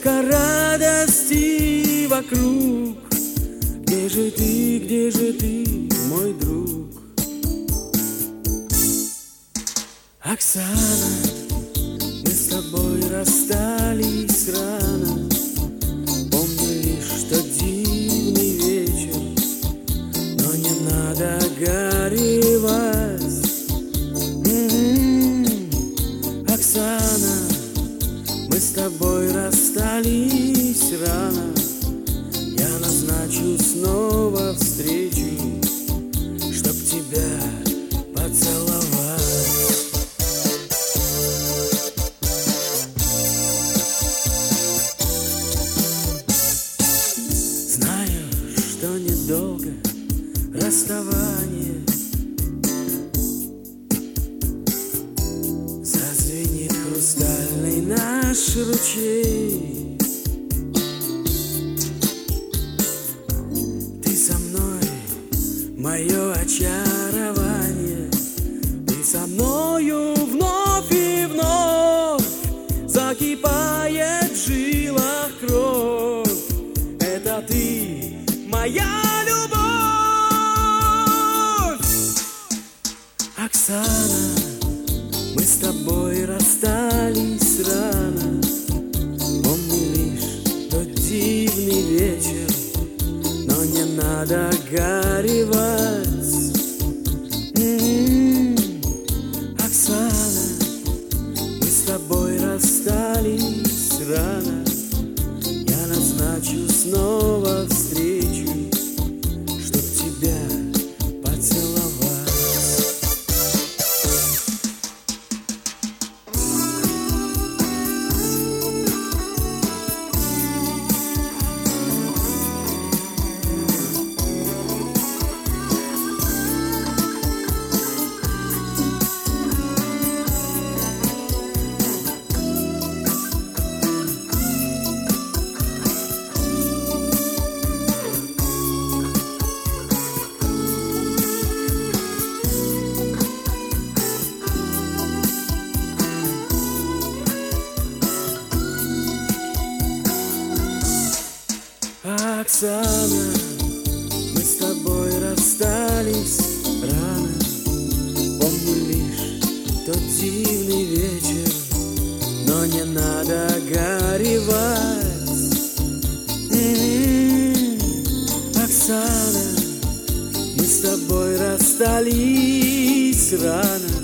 столько радости вокруг. Где же ты, мой друг? Оксана, мы с тобой расстались рано. Помню лишь тот дивный вечер, но не надо горевать. Оксана, мы с тобой расстались рано. Я назначу снова встречу, чтоб тебя поцеловать. Знаю, что недолго расставание. Зазвенит хрустальный наш ручей. Ты со мной, мое очарование. Ты со мною вновь и вновь. Закипает в жилах кровь. Это ты, моя любовь. Оксана, мы с тобой расстались рано. Помню лишь тот дивный вечер, но не надо горевать. Оксана, мы с тобой расстались рано. Я назначу снова встречу, чтоб тебя поцеловать. Оксана, мы с тобой расстались рано. Помню лишь тот дивный вечер, но не надо горевать. Оксана, мы с тобой расстались рано.